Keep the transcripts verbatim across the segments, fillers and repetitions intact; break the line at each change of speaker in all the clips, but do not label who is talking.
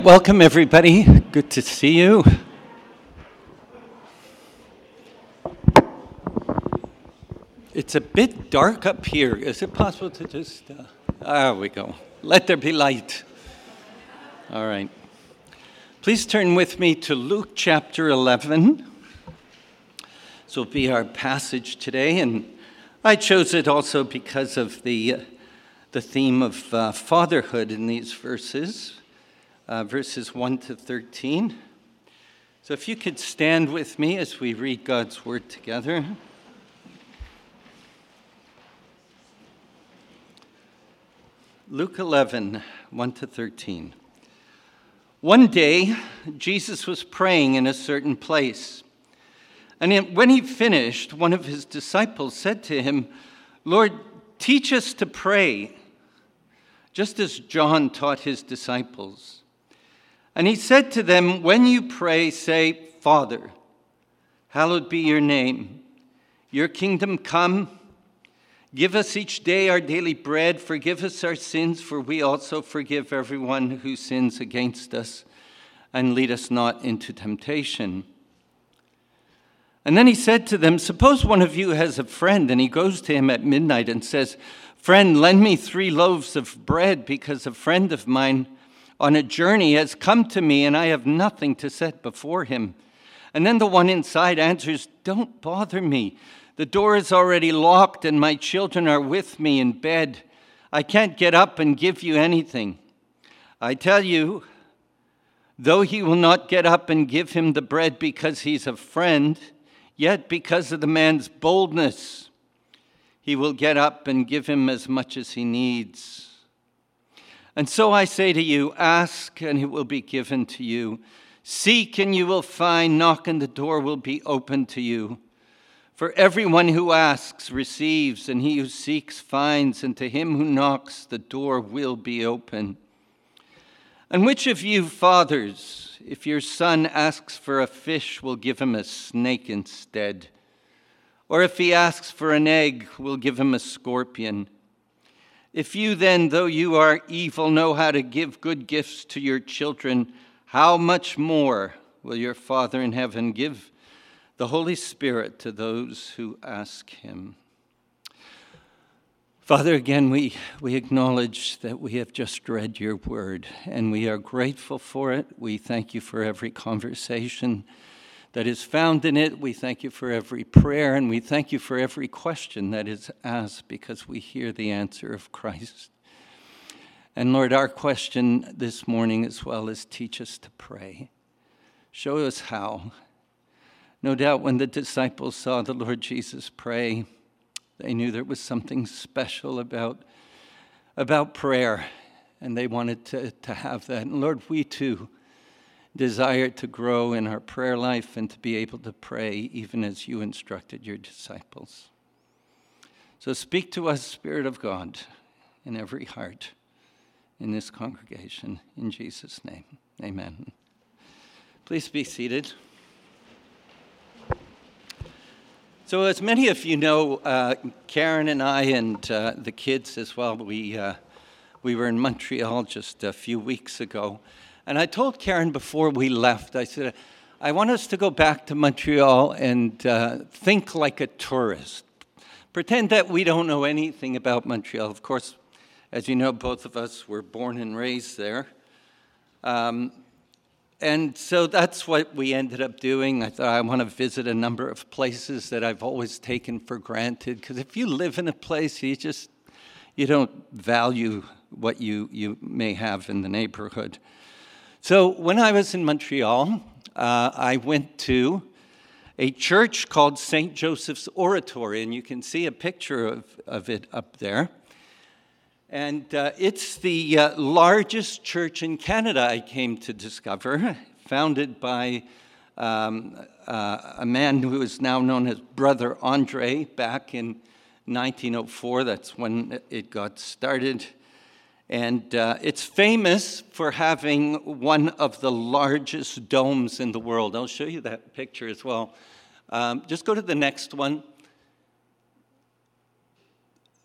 Welcome, everybody. Good to see you. It's a bit dark up here. Is it possible to just... Uh, there we go. Let there be light. All right. Please turn with me to Luke chapter eleven. This will be our passage today, and I chose it also because of the, uh, the theme of uh, fatherhood in these verses. Uh, verses one to thirteen. So if you could stand with me as we read God's word together. Luke eleven, one to thirteen. One day, Jesus was praying in a certain place. And when he finished, one of his disciples said to him, "Lord, teach us to pray, just as John taught his disciples." And he said to them, "When you pray, say, 'Father, hallowed be your name. Your kingdom come. Give us each day our daily bread. Forgive us our sins, for we also forgive everyone who sins against us. And lead us not into temptation.'" And then he said to them, "Suppose one of you has a friend, and he goes to him at midnight and says, 'Friend, lend me three loaves of bread, because a friend of mine on a journey has come to me, and I have nothing to set before him.' And then the one inside answers, 'Don't bother me. The door is already locked, and my children are with me in bed. I can't get up and give you anything.' I tell you, though he will not get up and give him the bread because he's a friend, yet because of the man's boldness, he will get up and give him as much as he needs. And so I say to you, ask and it will be given to you. Seek and you will find. Knock and the door will be opened to you. For everyone who asks receives, and he who seeks finds, and to him who knocks the door will be open. And which of you fathers, if your son asks for a fish, will give him a snake instead? Or if he asks for an egg, will give him a scorpion? If you then, though you are evil, know how to give good gifts to your children, how much more will your Father in heaven give the Holy Spirit to those who ask him?" Father, again, we, we acknowledge that we have just read your word, and we are grateful for it. We thank you for every conversation that is found in it. We thank you for every prayer, and we thank you for every question that is asked, because we hear the answer of Christ. And Lord, our question this morning as well is, teach us to pray. Show us how. No doubt when the disciples saw the Lord Jesus pray, they knew there was something special about, about prayer, and they wanted to, to have that. And Lord, we too desire to grow in our prayer life and to be able to pray even as you instructed your disciples. So speak to us, Spirit of God, in every heart in this congregation. In Jesus' name, amen. Please be seated. So as many of you know, uh, Karen and I and uh, the kids as well, we, uh, we were in Montreal just a few weeks ago. And I told Karen before we left, I said, I want us to go back to Montreal and uh, think like a tourist. Pretend that we don't know anything about Montreal. Of course, as you know, both of us were born and raised there. Um, and so that's what we ended up doing. I thought I want to visit a number of places that I've always taken for granted. Because if you live in a place, you just, you don't value what you, you may have in the neighborhood. So when I was in Montreal, uh, I went to a church called Saint Joseph's Oratory, and you can see a picture of, of it up there. And uh, it's the uh, largest church in Canada, I came to discover, founded by um, uh, a man who is now known as Brother Andre back in nineteen oh four. That's when it got started. And uh, it's famous for having one of the largest domes in the world. I'll show you that picture as well. Um, just go to the next one.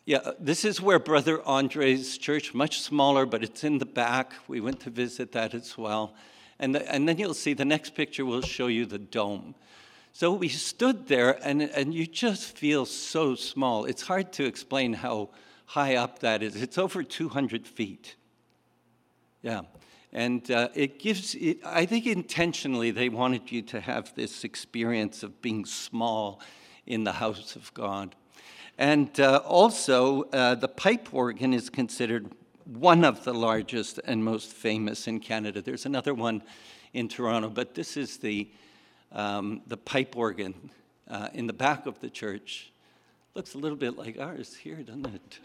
Yeah, this is where Brother Andre's church, much smaller, but it's in the back. We went to visit that as well. And, the, and then you'll see the next picture will show you the dome. So we stood there, and, and you just feel so small. It's hard to explain how high up that is. It's over two hundred feet. Yeah. And uh, it gives, it, I think intentionally they wanted you to have this experience of being small in the house of God. And uh, also, uh, the pipe organ is considered one of the largest and most famous in Canada. There's another one in Toronto, but this is the, um, the pipe organ uh, in the back of the church. Looks a little bit like ours here, doesn't it?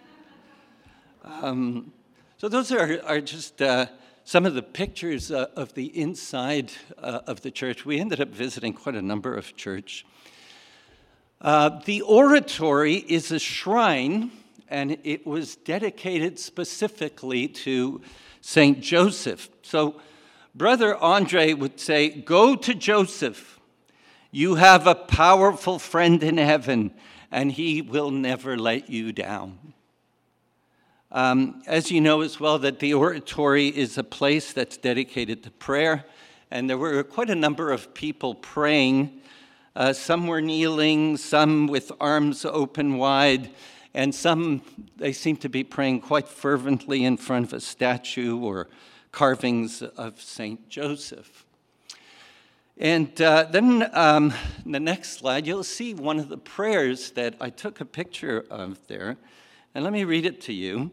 Um, so those are, are just... Uh, Some of the pictures uh, of the inside uh, of the church. We ended up visiting quite a number of church. Uh, the oratory is a shrine, and it was dedicated specifically to Saint Joseph. So Brother Andre would say, "Go to Joseph. You have a powerful friend in heaven, and he will never let you down." Um, as you know as well, that the oratory is a place that's dedicated to prayer, and there were quite a number of people praying. Uh, some were kneeling, some with arms open wide, and some, they seem to be praying quite fervently in front of a statue or carvings of Saint Joseph. And uh, then um, the next slide, you'll see one of the prayers that I took a picture of there, and let me read it to you.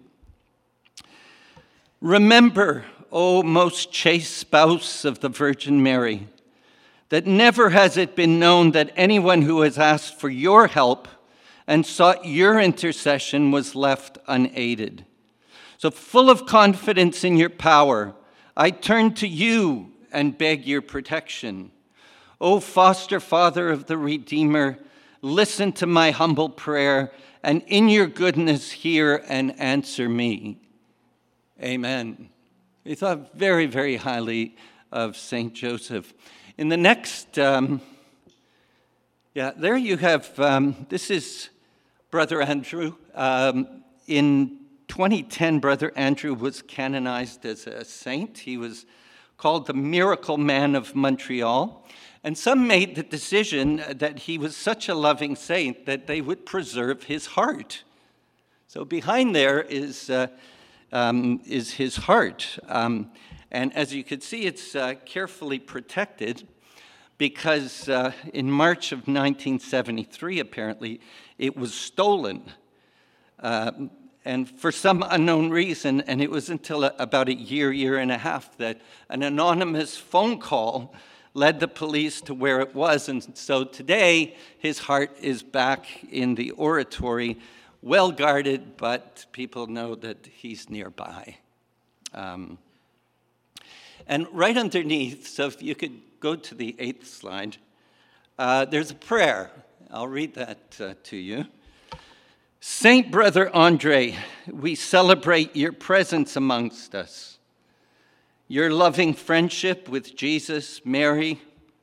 "Remember, O most chaste spouse of the Virgin Mary, that never has it been known that anyone who has asked for your help and sought your intercession was left unaided. So full of confidence in your power, I turn to you and beg your protection. O foster father of the Redeemer, listen to my humble prayer, and in your goodness hear and answer me." Amen. We thought very, very highly of Saint Joseph. In the next, um, yeah, there you have, um, this is Brother Andrew. Um, in twenty ten, Brother Andrew was canonized as a saint. He was called the Miracle Man of Montreal. And some made the decision that he was such a loving saint that they would preserve his heart. So behind there is... Uh, Um, is his heart. Um, and as you can see, it's uh, carefully protected because uh, in March of nineteen seventy-three, apparently, it was stolen. Uh, and for some unknown reason, and it was until a, about a year, year and a half, that an anonymous phone call led the police to where it was. And so today, his heart is back in the oratory, well guarded, but people know that he's nearby. Um, and right underneath, so if you could go to the eighth slide, uh, there's a prayer. I'll read that uh, to you. "Saint Brother Andre, we celebrate your presence amongst us, your loving friendship with Jesus, Mary,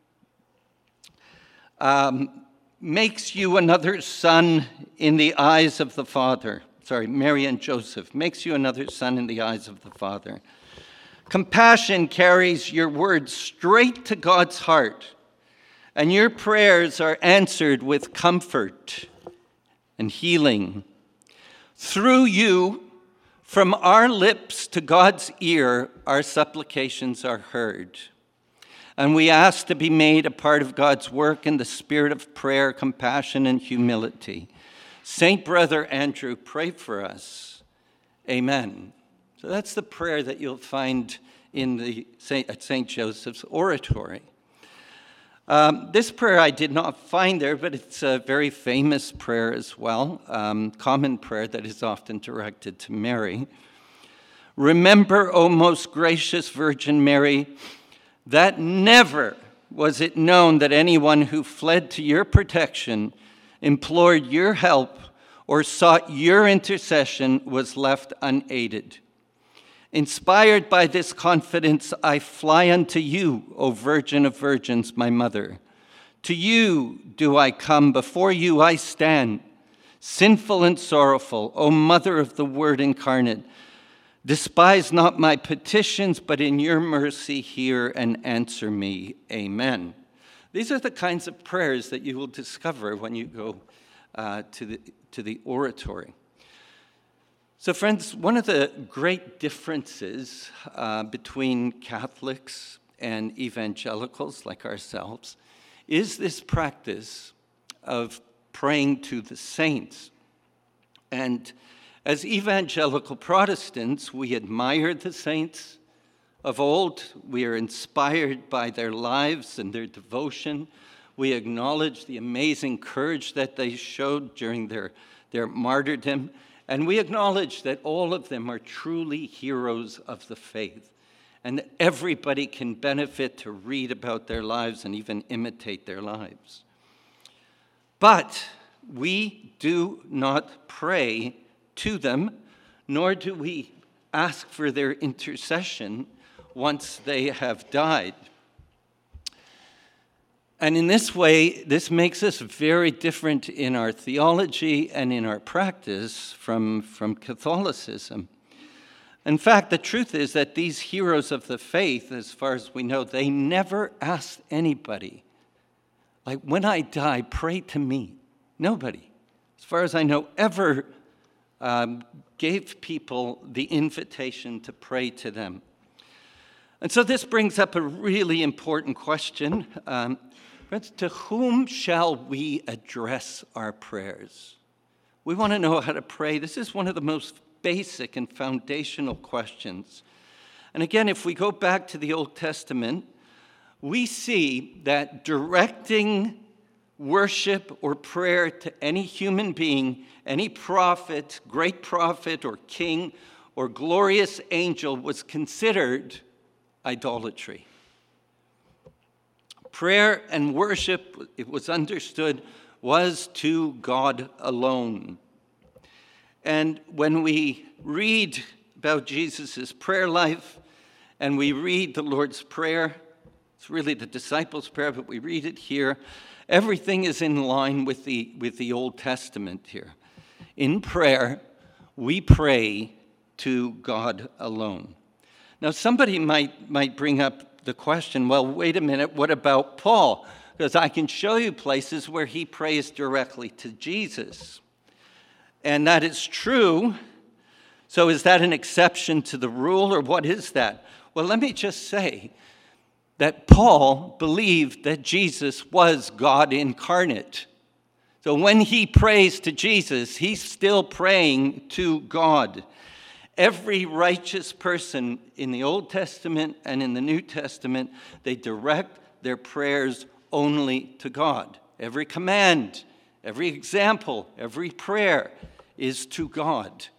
um, makes you another son in the eyes of the Father." Sorry, Mary and Joseph, makes you another son in the eyes of the Father. "Compassion carries your words straight to God's heart, and your prayers are answered with comfort and healing. Through you, from our lips to God's ear, our supplications are heard. And we ask to be made a part of God's work in the spirit of prayer, compassion, and humility. Saint Brother Andrew, pray for us. Amen." So that's the prayer that you'll find in the Saint, at Saint Joseph's oratory. Um, this prayer I did not find there, but it's a very famous prayer as well, um, common prayer that is often directed to Mary. "Remember, O most gracious Virgin Mary, that never was it known that anyone who fled to your protection, implored your help, or sought your intercession was left unaided. Inspired by this confidence, I fly unto you, O Virgin of Virgins, my mother. To you do I come, before you I stand, sinful and sorrowful, O Mother of the Word incarnate, despise not my petitions, but in your mercy hear and answer me. Amen. These are the kinds of prayers that you will discover when you go uh, to the, to the oratory. So friends, one of the great differences uh, between Catholics and evangelicals like ourselves is this practice of praying to the saints. And as evangelical Protestants, we admire the saints of old. We are inspired by their lives and their devotion. We acknowledge the amazing courage that they showed during their, their martyrdom. And we acknowledge that all of them are truly heroes of the faith, and that everybody can benefit to read about their lives and even imitate their lives. But we do not pray to them, nor do we ask for their intercession once they have died. And in this way, this makes us very different in our theology and in our practice from, from Catholicism. In fact, the truth is that these heroes of the faith, as far as we know, they never asked anybody, like, when I die, pray to me. Nobody, as far as I know, ever um, gave people the invitation to pray to them. And so this brings up a really important question. Um, friends, to whom shall we address our prayers? We want to know how to pray. This is one of the most basic and foundational questions. And again, if we go back to the Old Testament, we see that directing worship or prayer to any human being, any prophet, great prophet or king or glorious angel was considered idolatry. Prayer and worship, it was understood, was to God alone. And when we read about Jesus' prayer life and we read the Lord's Prayer, it's really the disciples' prayer, but we read it here, everything is in line with the, with the Old Testament here. In prayer, we pray to God alone. Now, somebody might, might bring up the question, well, wait a minute, what about Paul? Because I can show you places where he prays directly to Jesus. And that is true. So is that an exception to the rule, or what is that? Well, let me just say that Paul believed that Jesus was God incarnate. So when he prays to Jesus, he's still praying to God. Every righteous person in the Old Testament and in the New Testament, they direct their prayers only to God. Every command, every example, every prayer is to God.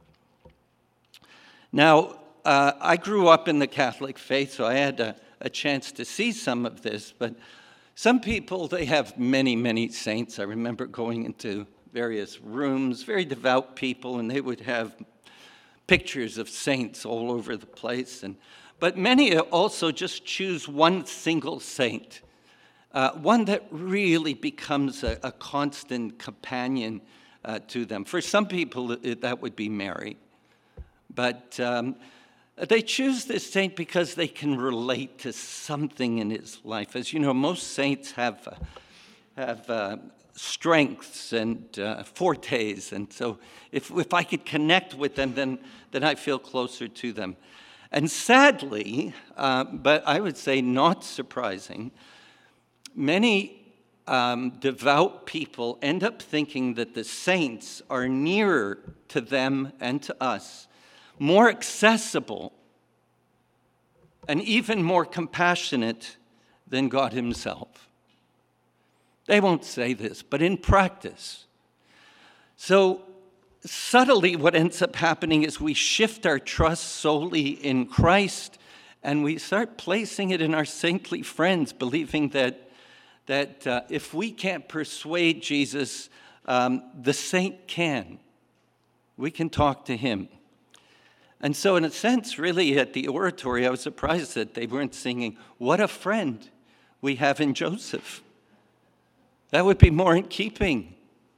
Now, uh, I grew up in the Catholic faith, so I had a, a chance to see some of this, but some people, they have many, many saints. I remember going into various rooms, very devout people, and they would have pictures of saints all over the place. And, but many also just choose one single saint, uh, one that really becomes a, a constant companion uh, to them. For some people, it, that would be Mary. But um, they choose this saint because they can relate to something in his life. As you know, most saints have, uh, have uh, strengths and uh, fortes, and so if, if I could connect with them, then, then I feel closer to them. And sadly, uh, but I would say not surprising, many um, devout people end up thinking that the saints are nearer to them and to us, more accessible, and even more compassionate than God himself. They won't say this, but in practice. So subtly what ends up happening is we shift our trust solely in Christ, and we start placing it in our saintly friends, believing that, that uh, if we can't persuade Jesus, um, the saint can. We can talk to him. And so in a sense, really, at the oratory, I was surprised that they weren't singing, "What a friend we have in Joseph." That would be more in keeping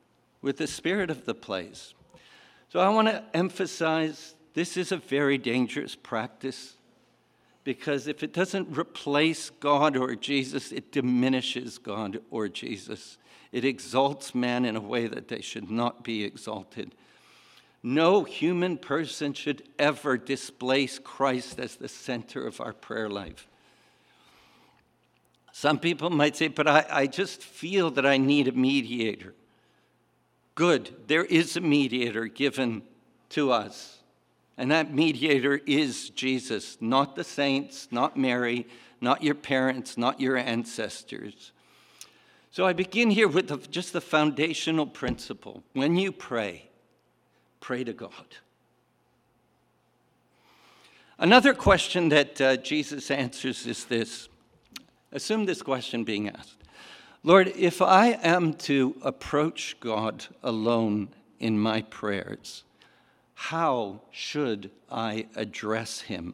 with the spirit of the place. So I want to emphasize this is a very dangerous practice, because if it doesn't replace God or Jesus, it diminishes God or Jesus. It exalts man in a way that they should not be exalted. No human person should ever displace Christ as the center of our prayer life. Some people might say, but I, I just feel that I need a mediator. Good, there is a mediator given to us. And that mediator is Jesus, not the saints, not Mary, not your parents, not your ancestors. So I begin here with the, just the foundational principle. When you pray, pray to God. Another question that uh, Jesus answers is this. Assume this question being asked. Lord, if I am to approach God alone in my prayers, how should I address him?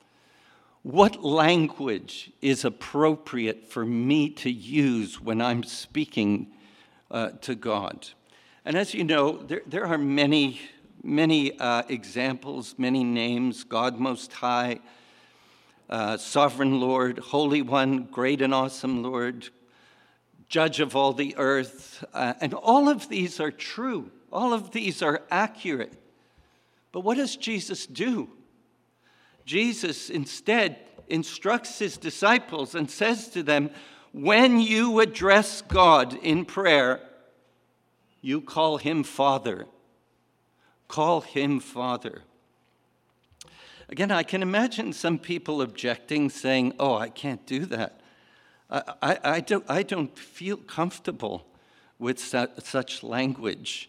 What language is appropriate for me to use when I'm speaking uh, to God? And as you know, there, there are many, many uh, examples, many names: God Most High, uh, Sovereign Lord, Holy One, Great and Awesome Lord, Judge of all the earth. Uh, and all of these are true. All of these are accurate. But what does Jesus do? Jesus instead instructs his disciples and says to them, when you address God in prayer, you call him Father. Call him Father. Again, I can imagine some people objecting, saying, oh, I can't do that. I, I, I, don't, I don't feel comfortable with su- such language.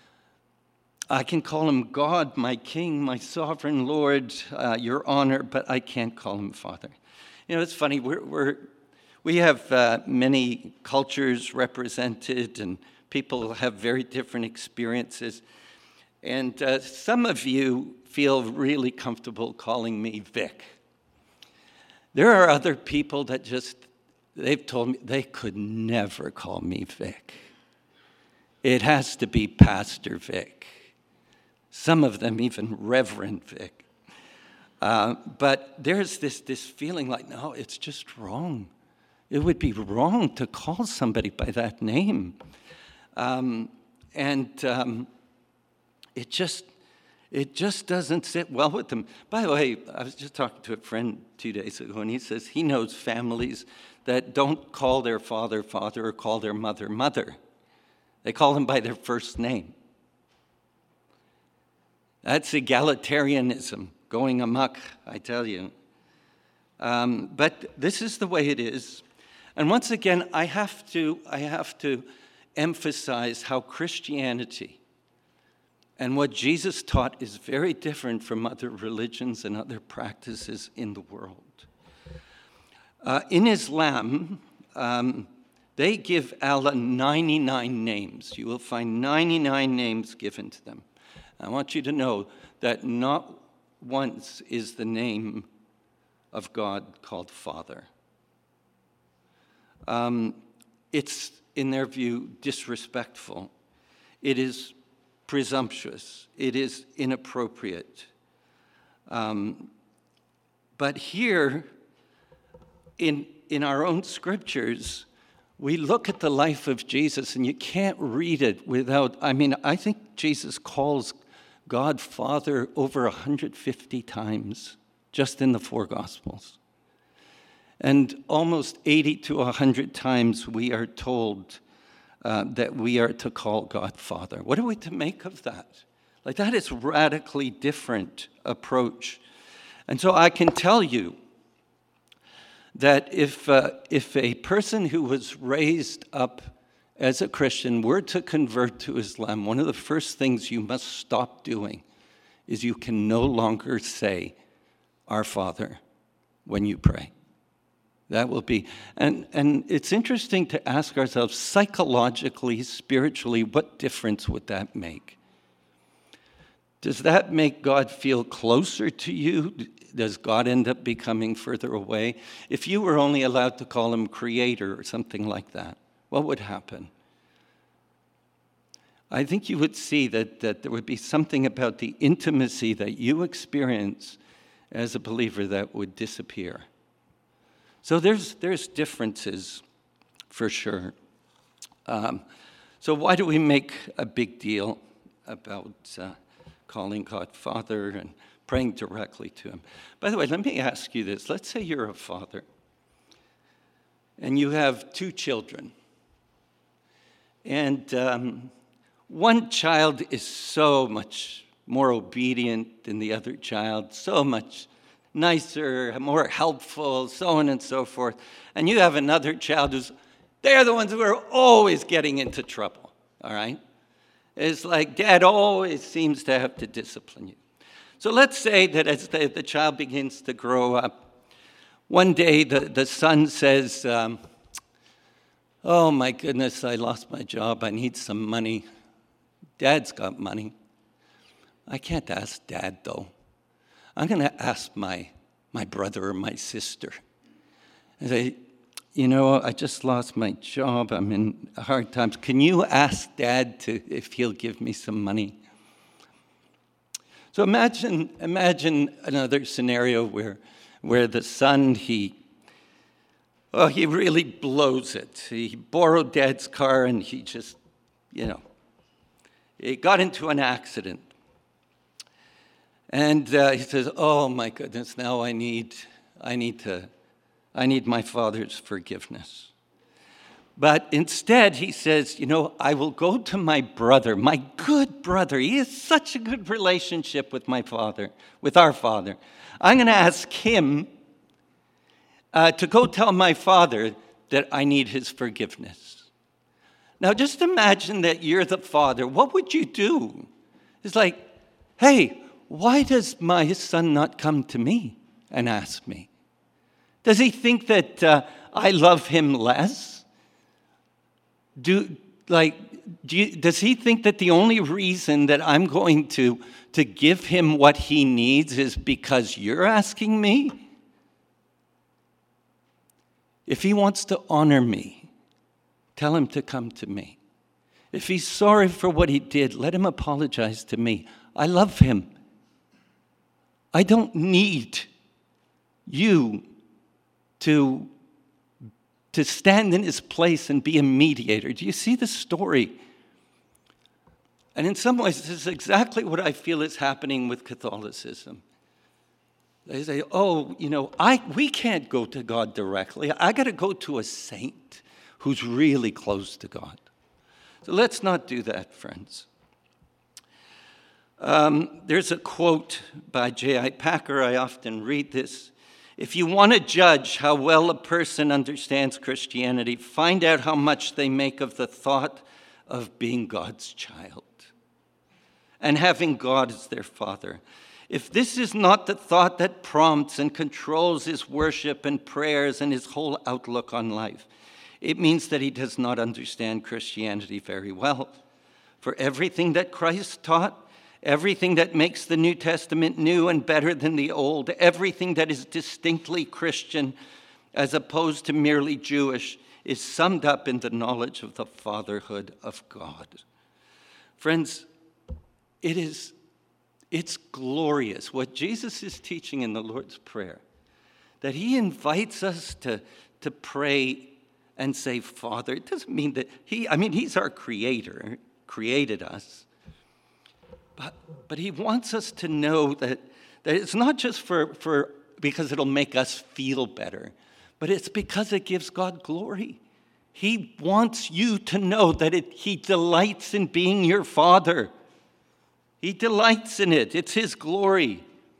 I can call him God, my King, my Sovereign Lord, uh, your honor, but I can't call him Father. You know, it's funny, we're, we're, we have uh, many cultures represented, and people have very different experiences. And uh, some of you feel really comfortable calling me Vic. There are other people that just, they've told me they could never call me Vic. It has to be Pastor Vic. Some of them even Reverend Vic. Uh, but there's this, this feeling like, no, it's just wrong. It would be wrong to call somebody by that name. Um, and um, it just it just doesn't sit well with them. By the way, I was just talking to a friend two days ago, and he says he knows families that don't call their father father or call their mother mother. They call them by their first name. That's egalitarianism going amok, I tell you. Um, but this is the way it is. And once again, I have to, I have to emphasize how Christianity and what Jesus taught is very different from other religions and other practices in the world. Uh, in Islam, um, they give Allah ninety-nine names. You will find ninety-nine names given to them. I want you to know that not once is the name of God called Father. Um, it's, in their view, disrespectful. It is presumptuous. It is inappropriate. Um, but here, in, in our own scriptures, we look at the life of Jesus, and you can't read it without, I mean, I think Jesus calls God Father over one hundred fifty times just in the four Gospels. And almost eighty to one hundred times we are told uh, that we are to call God Father. What are we to make of that? Like, that is radically different approach. And so I can tell you that if uh, if a person who was raised up as a Christian were to convert to Islam, one of the first things you must stop doing is you can no longer say, Our Father, when you pray. That will be, and, and it's interesting to ask ourselves, psychologically, spiritually, what difference would that make? Does that make God feel closer to you? Does God end up becoming further away? If you were only allowed to call him Creator or something like that, what would happen? I think you would see that, that there would be something about the intimacy that you experience as a believer that would disappear. So there's, there's differences for sure. Um, so why do we make a big deal about uh, calling God Father and praying directly to him? By the way, let me ask you this. Let's say you're a father and you have two children. And um, one child is so much more obedient than the other child, so much nicer, more helpful, so on and so forth. And you have another child who's, they're the ones who are always getting into trouble, all right? It's like dad always seems to have to discipline you. So let's say that as the, the child begins to grow up, one day the, the son says, um, oh my goodness, I lost my job, I need some money. Dad's got money. I can't ask dad though. I'm going to ask my, my brother or my sister. And say, you know, I just lost my job. I'm in hard times. Can you ask Dad to if he'll give me some money? So imagine, imagine another scenario where, where the son, he, oh, he really blows it. He borrowed Dad's car and he just, you know, he got into an accident. And uh, he says, oh my goodness, now I need, I need to, I need my father's forgiveness. But instead he says, you know, I will go to my brother, my good brother. He has such a good relationship with my father, with our father. I'm going to ask him uh, to go tell my father that I need his forgiveness. Now just imagine that you're the father. What would you do? It's like, hey, why does my son not come to me and ask me? Does he think that uh, I love him less? Do like do you, does he think that the only reason that I'm going to to give him what he needs is because you're asking me? If he wants to honor me, tell him to come to me. If he's sorry for what he did, let him apologize to me. I love him. I don't need you to, to stand in his place and be a mediator. Do you see the story? And in some ways, this is exactly what I feel is happening with Catholicism. They say, oh, you know, I we can't go to God directly. I got to go to a saint who's really close to God. So let's not do that, friends. Um, there's a quote by J I Packer. I often read this. If you want to judge how well a person understands Christianity, find out how much they make of the thought of being God's child and having God as their father. If this is not the thought that prompts and controls his worship and prayers and his whole outlook on life, it means that he does not understand Christianity very well. For everything that Christ taught, everything that makes the New Testament new and better than the Old, everything that is distinctly Christian as opposed to merely Jewish, is summed up in the knowledge of the fatherhood of God. Friends, it is, it's glorious what Jesus is teaching in the Lord's Prayer, that he invites us to, to pray and say, Father. It doesn't mean that he, I mean, he's our creator, created us. But, but he wants us to know that, that it's not just for, for because it'll make us feel better, but it's because it gives God glory. He wants you to know that it, he delights in being your father. He delights in it. It's his glory.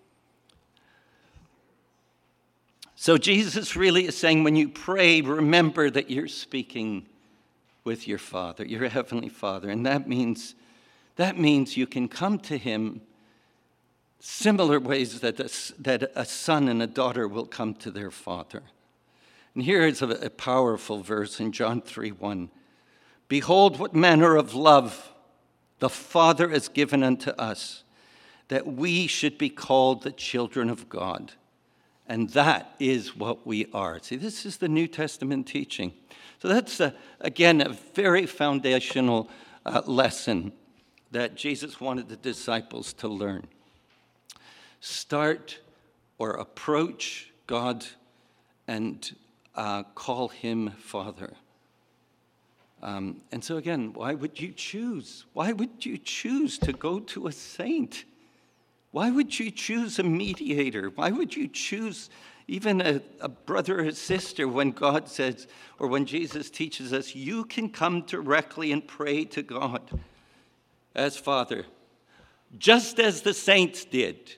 So Jesus really is saying, when you pray, remember that you're speaking with your Father, your Heavenly Father. And that means That means you can come to him similar ways that a, that a son and a daughter will come to their father. And here is a, a powerful verse in John three one. Behold, what manner of love the Father has given unto us, that we should be called the children of God. And that is what we are. See, this is the New Testament teaching. So that's, a, again, a very foundational uh, lesson that Jesus wanted the disciples to learn. Start or approach God and uh, call him Father. Um, and so again, why would you choose? Why would you choose to go to a saint? Why would you choose a mediator? Why would you choose even a, a brother or sister when God says, or when Jesus teaches us, you can come directly and pray to God as Father, just as the saints did.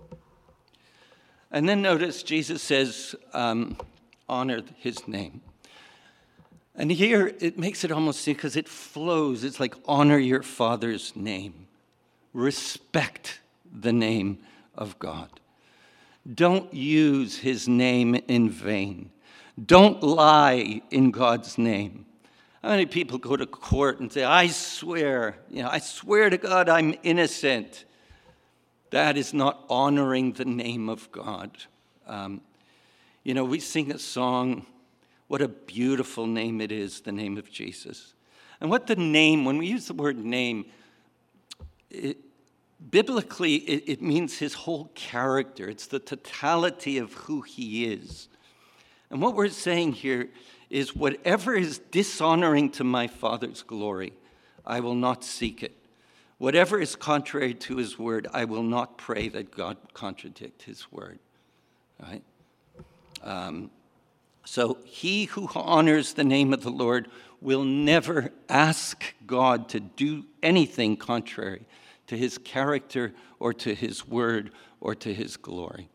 And then notice Jesus says, um, honor his name. And here it makes it almost seem, because it flows, it's like honor your Father's name. Respect the name of God. Don't use his name in vain. Don't lie in God's name. How many people go to court and say, I swear, you know, I swear to God I'm innocent. That is not honoring the name of God. Um, you know, we sing a song, what a beautiful name it is, the name of Jesus. And what the name, when we use the word name, it, biblically it, it means his whole character. It's the totality of who he is. And what we're saying here is whatever is dishonoring to my Father's glory, I will not seek it. Whatever is contrary to his word, I will not pray that God contradict his word. Right? Um, so he who honors the name of the Lord will never ask God to do anything contrary to his character or to his word or to his glory.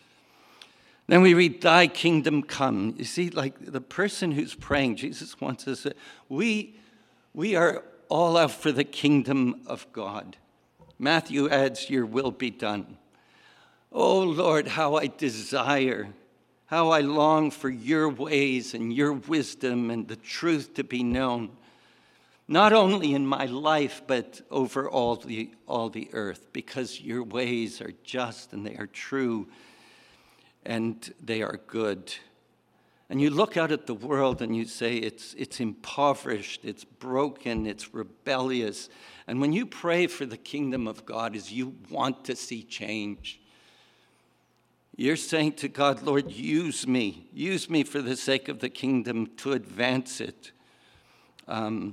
Then we read, thy kingdom come. You see, like the person who's praying, Jesus wants us, to, we, we are all out for the kingdom of God. Matthew adds, your will be done. Oh Lord, how I desire, how I long for your ways and your wisdom and the truth to be known, not only in my life, but over all the, all the earth, because your ways are just and they are true and they are good. And you look out at the world and you say it's, it's impoverished, it's broken, it's rebellious. And when you pray for the kingdom of God, is you want to see change. You're saying to God, Lord, use me. Use me for the sake of the kingdom to advance it. Um,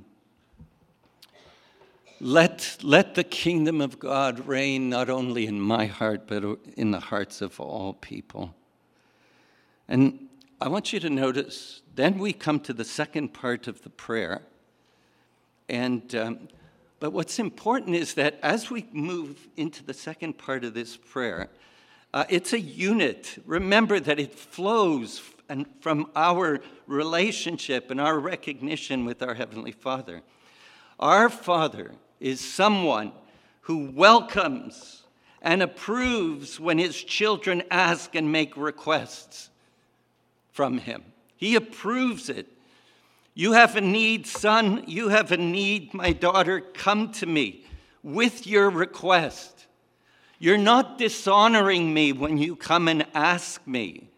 let, let the kingdom of God reign not only in my heart, but in the hearts of all people. And I want you to notice, then we come to the second part of the prayer. And um, but what's important is that as we move into the second part of this prayer, uh, it's a unit. Remember that it flows and from our relationship and our recognition with our Heavenly Father. Our Father is someone who welcomes and approves when his children ask and make requests from him. He approves it. You have a need, son. You have a need, my daughter. Come to me with your request. You're not dishonoring me when you come and ask me.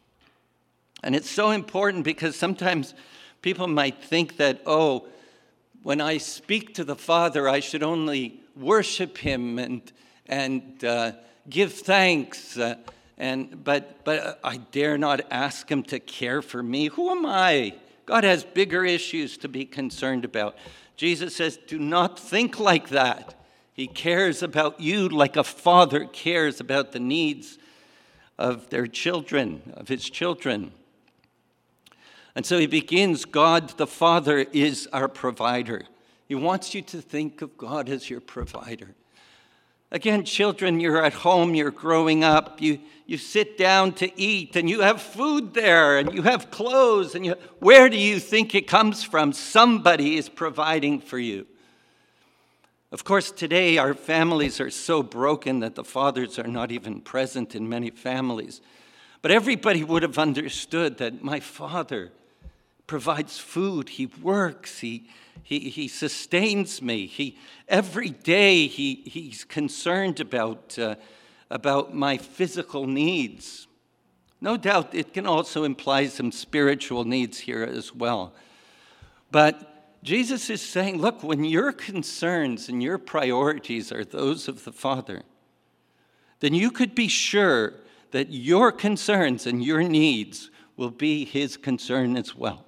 And it's so important because sometimes people might think that, oh, when I speak to the Father, I should only worship him and, and uh, give thanks. Uh, And but but I dare not ask him to care for me. Who am I? God has bigger issues to be concerned about. Jesus says, do not think like that. He cares about you like a father cares about the needs of their children, of his children. And so he begins, God the Father is our provider. He wants you to think of God as your provider. Again, children, you're at home, you're growing up, you, you sit down to eat, and you have food there, and you have clothes, and you, where do you think it comes from? Somebody is providing for you. Of course, today our families are so broken that the fathers are not even present in many families. But everybody would have understood that my father provides food, he works, he He, he sustains me. He, every day he, he's concerned about, uh, about my physical needs. No doubt it can also imply some spiritual needs here as well. But Jesus is saying, look, when your concerns and your priorities are those of the Father, then you could be sure that your concerns and your needs will be his concern as well.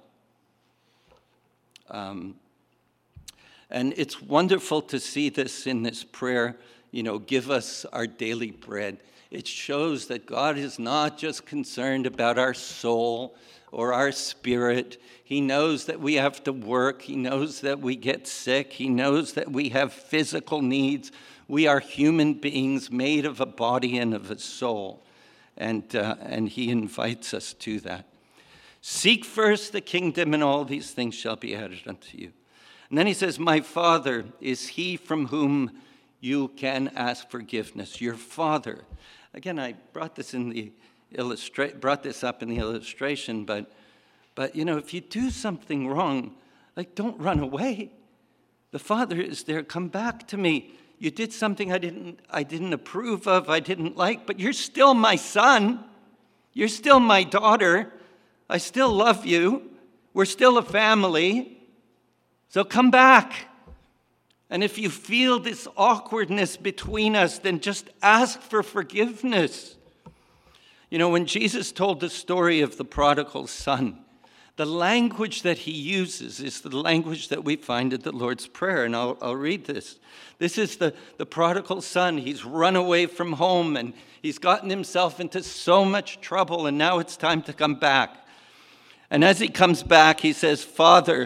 Um, and it's wonderful to see this in this prayer, you know, give us our daily bread. It shows that God is not just concerned about our soul or our spirit. He knows that we have to work. He knows that we get sick. He knows that we have physical needs. We are human beings made of a body and of a soul. And, uh, and he invites us to that. Seek first the kingdom, and all these things shall be added unto you. And then he says, my Father is he from whom you can ask forgiveness. Your Father. Again, I brought this in the illustra- brought this up in the illustration, but but you know, if you do something wrong, like, don't run away. The Father is there. Come back to me. You did something I didn't I didn't approve of, I didn't like, but you're still my son. You're still my daughter. I still love you. We're still a family. So come back. And if you feel this awkwardness between us, then just ask for forgiveness. You know, when Jesus told the story of the prodigal son, the language that he uses is the language that we find in the Lord's Prayer. And I'll, I'll read this. This is the, the prodigal son. He's run away from home and he's gotten himself into so much trouble, and now it's time to come back. And as he comes back, he says, Father,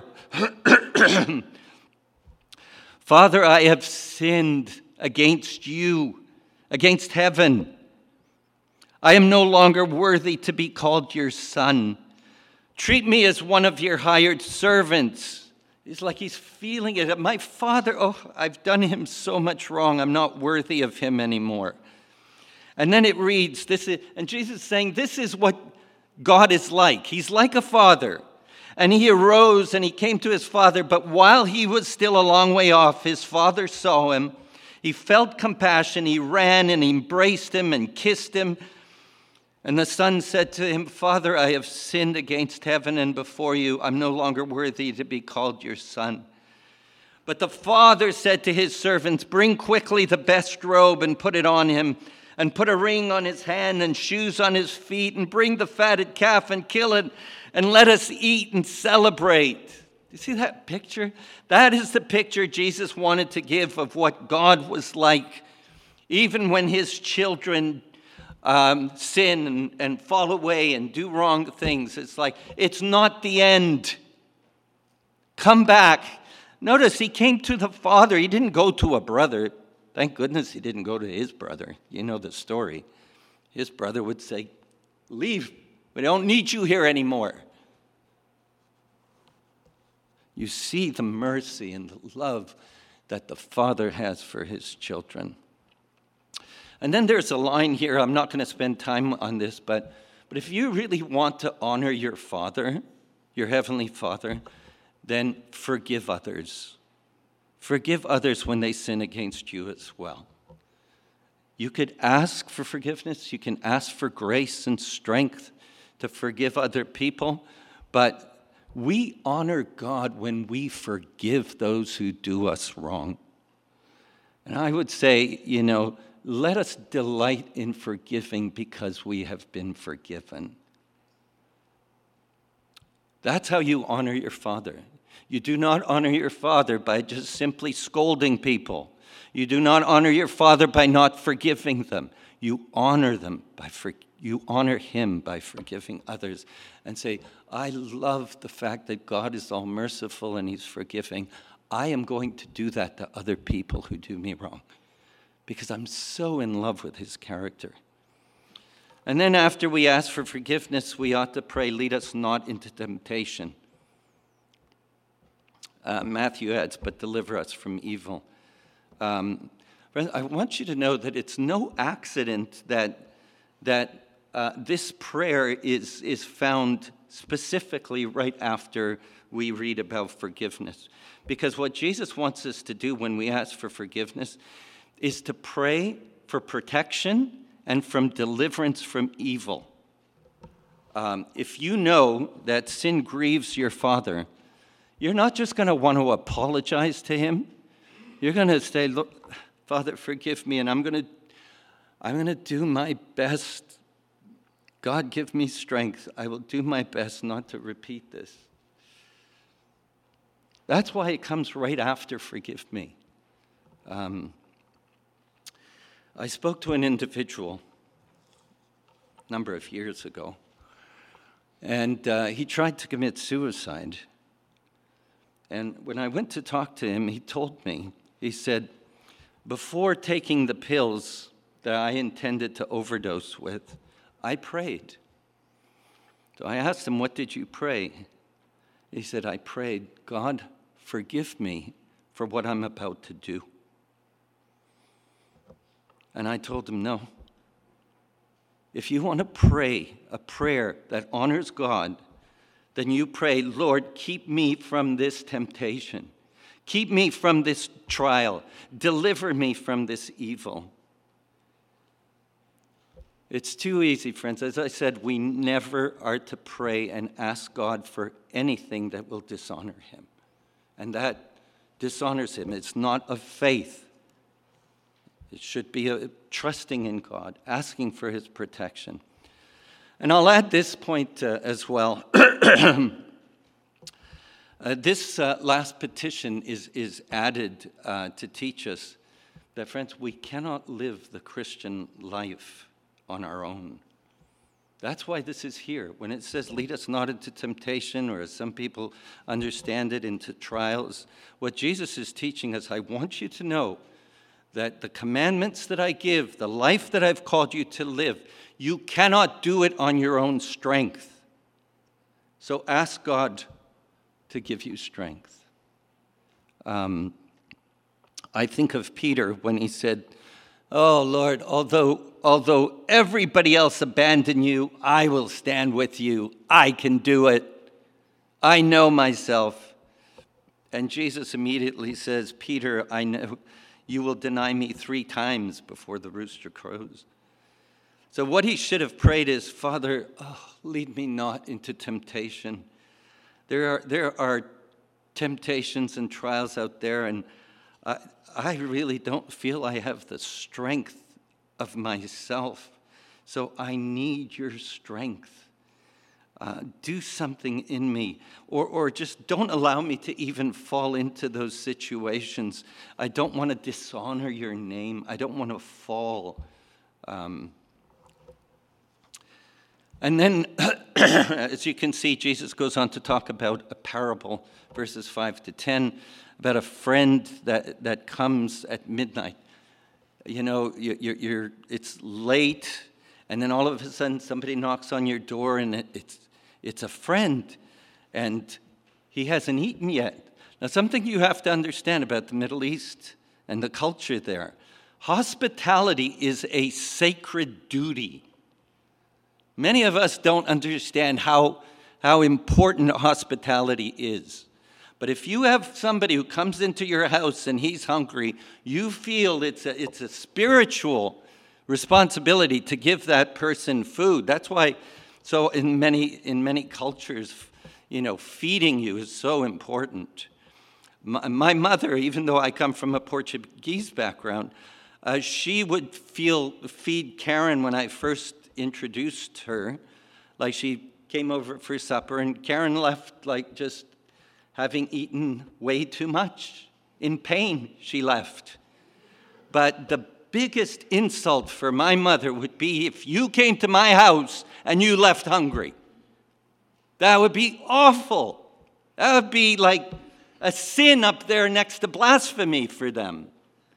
Father, I have sinned against you, against heaven. I am no longer worthy to be called your son. Treat me as one of your hired servants. It's like he's feeling it. My father, oh, I've done him so much wrong. I'm not worthy of him anymore. And then it reads, this is, and Jesus is saying, this is what God is like. He's like a father. And he arose and he came to his father, but while he was still a long way off, his father saw him. He felt compassion. He ran and he embraced him and kissed him. And the son said to him, Father, I have sinned against heaven and before you. I'm no longer worthy to be called your son. But the father said to his servants, bring quickly the best robe and put it on him, and put a ring on his hand and shoes on his feet, and bring the fatted calf and kill it, and let us eat and celebrate. You see that picture? That is the picture Jesus wanted to give of what God was like, even when his children um, sin and, and fall away and do wrong things. It's like, it's not the end. Come back. Notice he came to the Father. He didn't go to a brother. Thank goodness he didn't go to his brother. You know the story. His brother would say, leave. We don't need you here anymore. You see the mercy and the love that the Father has for his children. And then there's a line here. I'm not going to spend time on this, but, but if you really want to honor your Father, your Heavenly Father, then forgive others. Forgive others when they sin against you as well. You could ask for forgiveness. You can ask for grace and strength to forgive other people, but we honor God when we forgive those who do us wrong. And I would say, you know, let us delight in forgiving because we have been forgiven. That's how you honor your Father. You do not honor your Father by just simply scolding people. You do not honor your Father by not forgiving them. You honor them by for, you honor him by forgiving others, and say, I love the fact that God is all merciful and he's forgiving. I am going to do that to other people who do me wrong because I'm so in love with his character. And then after we ask for forgiveness, we ought to pray, lead us not into temptation. Uh, Matthew adds, but deliver us from evil. Um, I want you to know that it's no accident that, that uh, this prayer is, is found specifically right after we read about forgiveness. Because what Jesus wants us to do when we ask for forgiveness is to pray for protection and from deliverance from evil. Um, if you know that sin grieves your Father, you're not just going to want to apologize to him. You're going to say, look, Father, forgive me, and I'm going to I'm going to do my best. God, give me strength. I will do my best not to repeat this. That's why it comes right after forgive me. Um, I spoke to an individual a number of years ago, and uh, he tried to commit suicide. And when I went to talk to him, he told me, he said, before taking the pills that I intended to overdose with, I prayed. So I asked him, what did you pray? He said, I prayed, God, forgive me for what I'm about to do. And I told him, no. If you want to pray a prayer that honors God, then you pray, Lord, keep me from this temptation. Keep me from this trial. Deliver me from this evil. It's too easy, friends. As I said, we never are to pray and ask God for anything that will dishonor him. And that dishonors him. It's not of faith. It should be a trusting in God, asking for his protection. And I'll add this point uh, as well. uh, this uh, last petition is, is added uh, to teach us that, friends, we cannot live the Christian life on our own. That's why this is here. When it says, lead us not into temptation, or as some people understand it, into trials, what Jesus is teaching us, I want you to know that the commandments that I give, the life that I've called you to live, you cannot do it on your own strength. So ask God to give you strength. Um, I think of Peter when he said, oh, Lord, although, although everybody else abandon you, I will stand with you. I can do it. I know myself. And Jesus immediately says, Peter, I know you will deny me three times before the rooster crows. So what he should have prayed is, Father, oh, lead me not into temptation. There are, there are temptations and trials out there, and I, I really don't feel I have the strength of myself. So I need your strength. Uh, do something in me, or, or just don't allow me to even fall into those situations. I don't want to dishonor your name. I don't want to fall. Um, and then, as you can see, Jesus goes on to talk about a parable, verses five to ten, about a friend that, that comes at midnight. You know, you're, you're, it's late, and then all of a sudden somebody knocks on your door, and it, it's It's a friend, and he hasn't eaten yet. Now, something you have to understand about the Middle East and the culture there, hospitality is a sacred duty. Many of us don't understand how, how important hospitality is. But if you have somebody who comes into your house and he's hungry, you feel it's a, it's a spiritual responsibility to give that person food. That's why So in many in many cultures, you know, feeding you is so important. My, my mother, even though I come from a Portuguese background, uh, she would feel feed Karen when I first introduced her. Like she came over for supper, and Karen left like just having eaten way too much. In pain, she left. But the biggest insult for my mother would be if you came to my house and you left hungry. That would be awful. That would be like a sin up there next to blasphemy for them.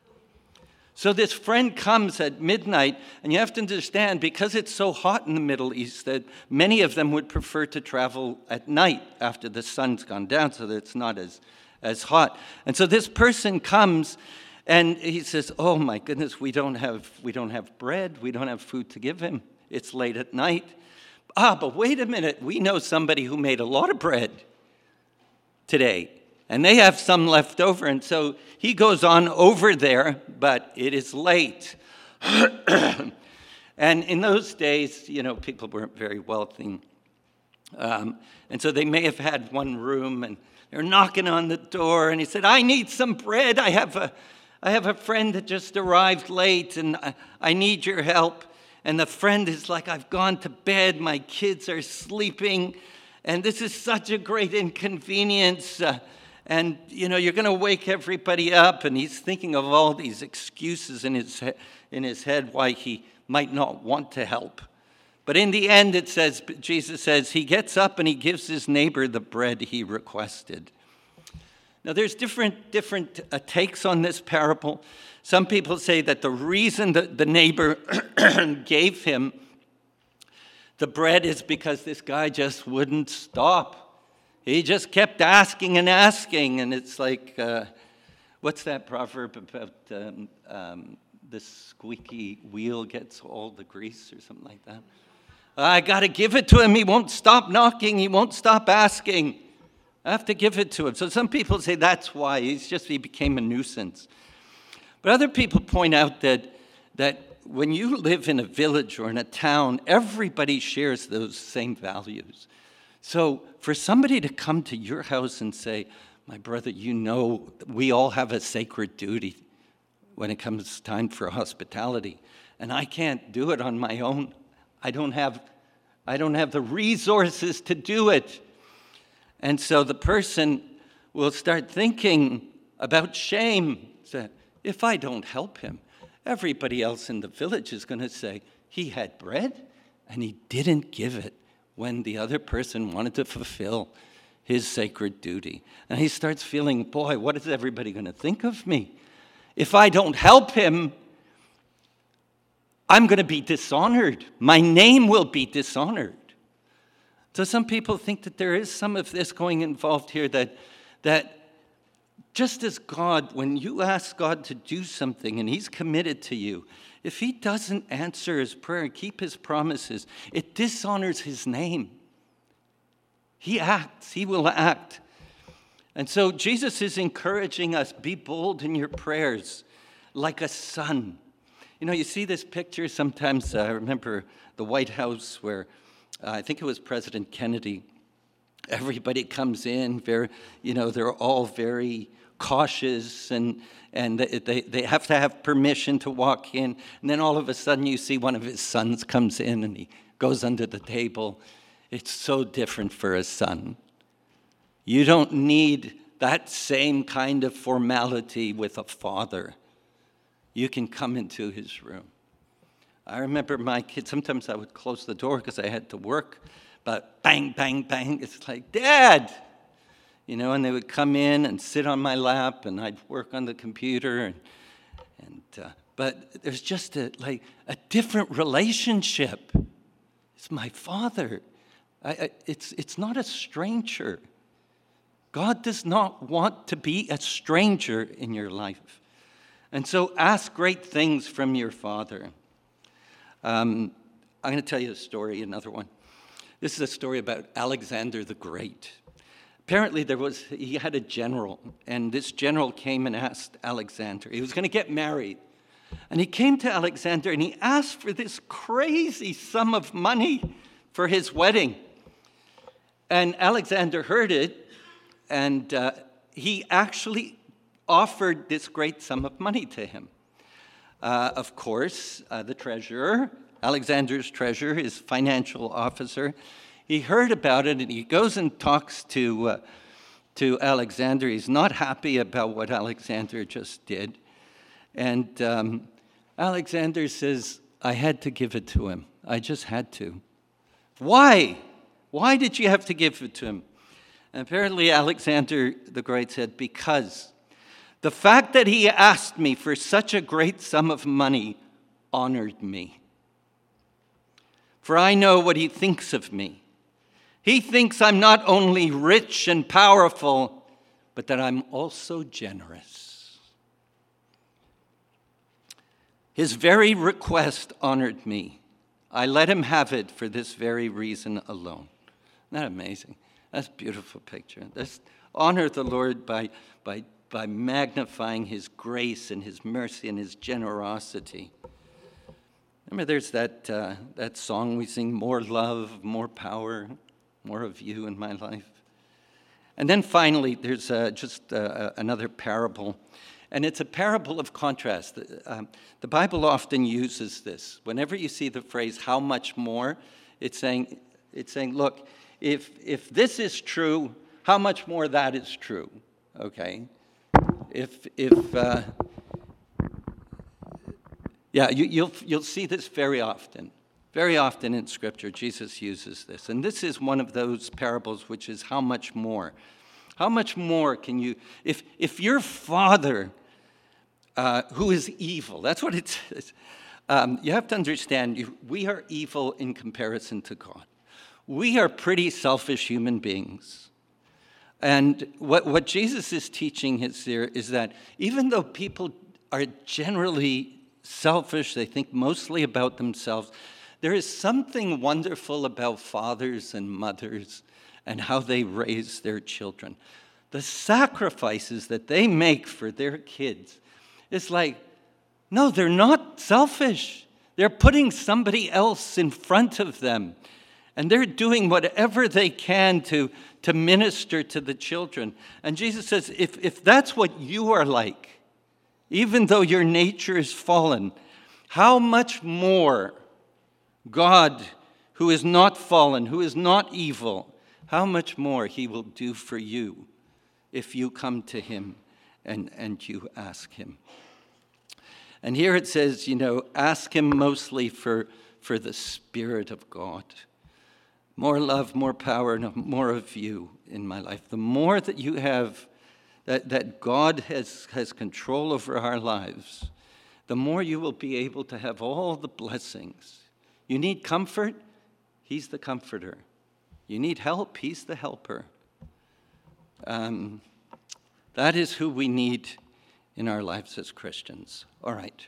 So this friend comes at midnight, and you have to understand, because it's so hot in the Middle East, that many of them would prefer to travel at night after the sun's gone down so that it's not as, as hot. And so this person comes, and he says, oh my goodness, we don't have we don't have bread, we don't have food to give him. It's late at night. Ah, but wait a minute, we know somebody who made a lot of bread today, and they have some left over. And so he goes on over there, but it is late. And in those days, you know, people weren't very wealthy. Um, and so they may have had one room, and they're knocking on the door, and he said, I need some bread. I have a, I have a friend that just arrived late, and I, I need your help. And the friend is like, I've gone to bed. My kids are sleeping, and this is such a great inconvenience. Uh, and, you know, you're going to wake everybody up. And he's thinking of all these excuses in his, he- in his head why he might not want to help. But in the end, it says, Jesus says, he gets up and he gives his neighbor the bread he requested. Now, there's different, different uh, takes on this parable. Some people say that the reason that the neighbor gave him the bread is because this guy just wouldn't stop. He just kept asking and asking. And it's like, uh, what's that proverb about um, um, the squeaky wheel gets all the grease or something like that? I got to give it to him. He won't stop knocking. He won't stop asking. I have to give it to him. So some people say that's why. He's just, he became a nuisance. But other people point out that, that when you live in a village or in a town, everybody shares those same values. So for somebody to come to your house and say, my brother, you know, we all have a sacred duty when it comes time for hospitality, and I can't do it on my own. I don't have, I don't have the resources to do it. And so the person will start thinking about shame. So if I don't help him, everybody else in the village is going to say, he had bread and he didn't give it when the other person wanted to fulfill his sacred duty. And he starts feeling, boy, what is everybody going to think of me? If I don't help him, I'm going to be dishonored. My name will be dishonored. So some people think that there is some of this going involved here, that, that just as God, when you ask God to do something and he's committed to you, if he doesn't answer his prayer and keep his promises, it dishonors his name. He acts, he will act. And so Jesus is encouraging us, be bold in your prayers like a son. You know, you see this picture sometimes. uh, I remember the White House where uh, I think it was President Kennedy. Everybody comes in, very, you know, they're all very cautious, and and they, they have to have permission to walk in. And then all of a sudden you see one of his sons comes in and he goes under the table. It's so different for a son. You don't need that same kind of formality with a father. You can come into his room. I remember my kids, sometimes I would close the door because I had to work, but bang, bang, bang, it's like, Dad! You know, and they would come in and sit on my lap, and I'd work on the computer. And, and uh, but there's just a, like a different relationship. It's my father. I, I, it's, it's not a stranger. God does not want to be a stranger in your life. And so ask great things from your Father. Um, I'm going to tell you a story, another one. This is a story about Alexander the Great. Apparently there was, he had a general, and this general came and asked Alexander. He was going to get married. And he came to Alexander and he asked for this crazy sum of money for his wedding. And Alexander heard it, and uh, he actually offered this great sum of money to him. Uh, of course, uh, the treasurer, Alexander's treasurer, his financial officer, he heard about it, and he goes and talks to, uh, to Alexander. He's not happy about what Alexander just did. And um, Alexander says, I had to give it to him. I just had to. Why? Why did you have to give it to him? And apparently Alexander the Great said, because the fact that he asked me for such a great sum of money honored me. For I know what he thinks of me. He thinks I'm not only rich and powerful, but that I'm also generous. His very request honored me. I let him have it for this very reason alone. Isn't that amazing? That's a beautiful picture. Let's honor the Lord by, by, by magnifying his grace and his mercy and his generosity. Remember, there's that, uh, that song we sing, more love, more power. more of you in my life? And then finally, there's uh, just uh, another parable. And it's a parable of contrast. Um, the Bible often uses this. Whenever you see the phrase, how much more, it's saying, it's saying look, if, if this is true, how much more that is true, okay? If, if uh, yeah, you, you'll, you'll see this very often. Very often in Scripture, Jesus uses this. And this is one of those parables, which is how much more. How much more can you, if, if your father, uh, who is evil, that's what it says. Um, you have to understand, you, we are evil in comparison to God. We are pretty selfish human beings. And what, what Jesus is teaching is there is that even though people are generally selfish, they think mostly about themselves, there is something wonderful about fathers and mothers and how they raise their children. The sacrifices that they make for their kids is like, no, they're not selfish. They're putting somebody else in front of them. And they're doing whatever they can to, to minister to the children. And Jesus says, if, if that's what you are like, even though your nature is fallen, how much more God, who is not fallen, who is not evil, how much more he will do for you if you come to him and, and you ask him. And here it says, you know, ask him mostly for, for the Spirit of God. More love, more power, and more of you in my life. The more that you have, that, that God has, has control over our lives, the more you will be able to have all the blessings. You need comfort? He's the comforter. You need help? He's the helper. Um, that is who we need in our lives as Christians. All right.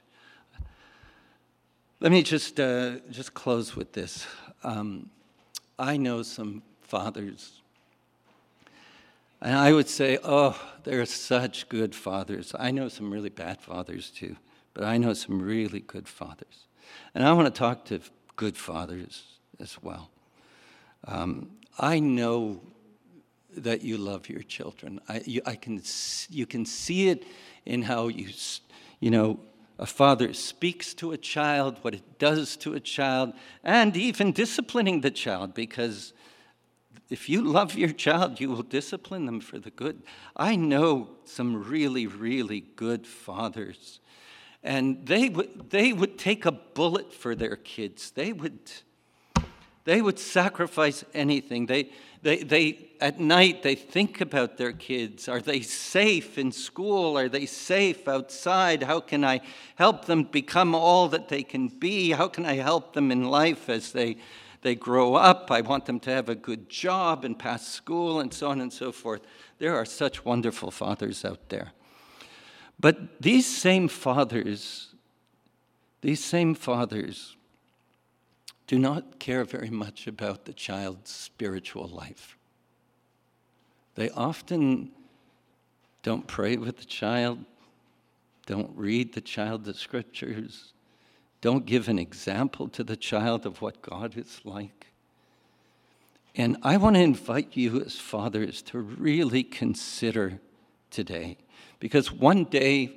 Let me just uh, just close with this. Um, I know some fathers, and I would say, oh, they're such good fathers. I know some really bad fathers too, but I know some really good fathers. And I want to talk to good fathers as well. Um, I know that you love your children. I, you, I can, you can see it in how you, you know, a father speaks to a child, what it does to a child, and even disciplining the child, because if you love your child, you will discipline them for the good. I know some really, really good fathers, and they would they would take a bullet for their kids. They would they would sacrifice anything. They they they at night they think about their kids. Are they safe in school? Are they safe outside? How can I help them become all that they can be? How can I help them in life as they they grow up? I want them to have a good job and pass school and so on and so forth. There are such wonderful fathers out there. But these same fathers, these same fathers do not care very much about the child's spiritual life. They often don't pray with the child, don't read the child the scriptures, don't give an example to the child of what God is like. And I want to invite you as fathers to really consider today, because one day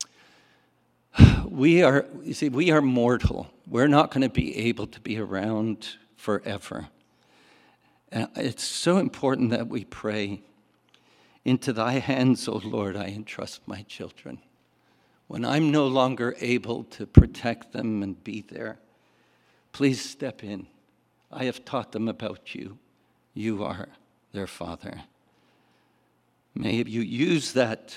we are, you see, we are mortal. We're not going to be able to be around forever. And it's so important that we pray, into thy hands, O Lord, I entrust my children. When I'm no longer able to protect them and be there, please step in. I have taught them about you. You are their Father. May you use that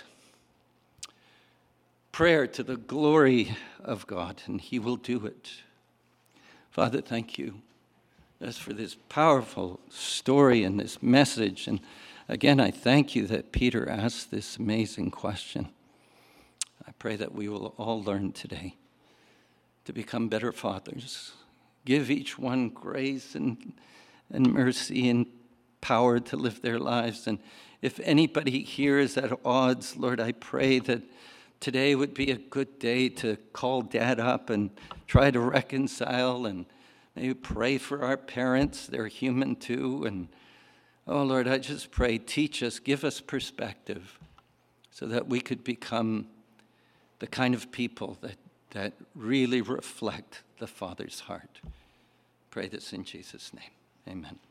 prayer to the glory of God, and he will do it. Father, thank you as for this powerful story and this message. And again, I thank you that Peter asked this amazing question. I pray that we will all learn today to become better fathers. Give each one grace and, and mercy and power to live their lives. And if anybody here is at odds, Lord, I pray that today would be a good day to call Dad up and try to reconcile, and maybe pray for our parents. They're human too, and Oh, Lord, I just pray, teach us, give us perspective so that we could become the kind of people that, that really reflect the Father's heart. Pray this in Jesus' name. Amen.